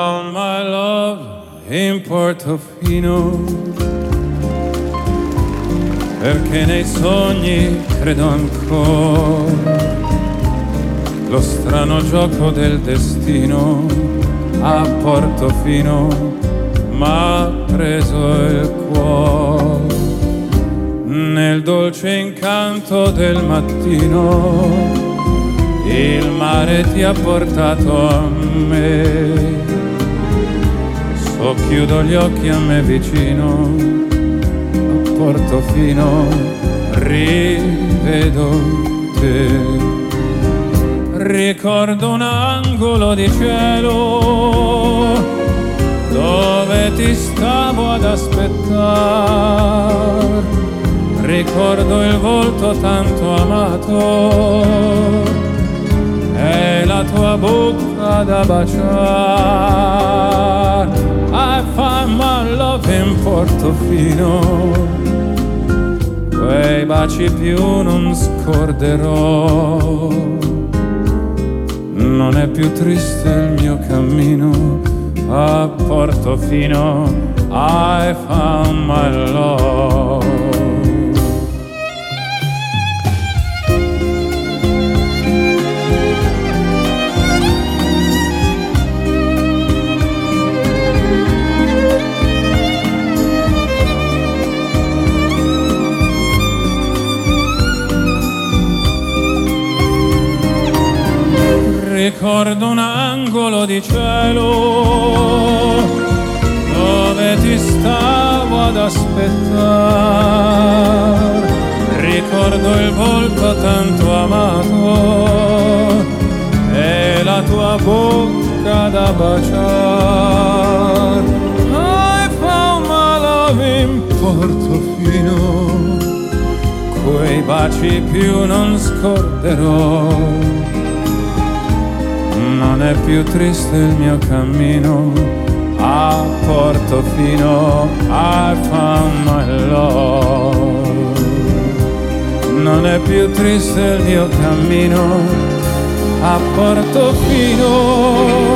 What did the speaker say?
found my love in Portofino, perché nei sogni credo ancora. Lo strano gioco del destino a Portofino m'ha preso il cuore. Nel dolce incanto del mattino il mare ti ha portato a me. Socchiudo gli occhi a me vicino, a Portofino rivedo te. Ricordo un angolo di cielo dove ti stavo ad aspettare. Ricordo il volto tanto amato e la tua bocca da baciare. I found my love in Portofino, quei baci più non scorderò. Non è più triste il mio cammino a Portofino. I found my love. Ricordo un angolo di cielo dove ti stavo ad aspettare. Ricordo il volto tanto amato e la tua bocca da baciare. I found my love in Portofino, quei baci più non scorderò. Non è più triste il mio cammino a Portofino. I found my love. Non è più triste il mio cammino a Portofino.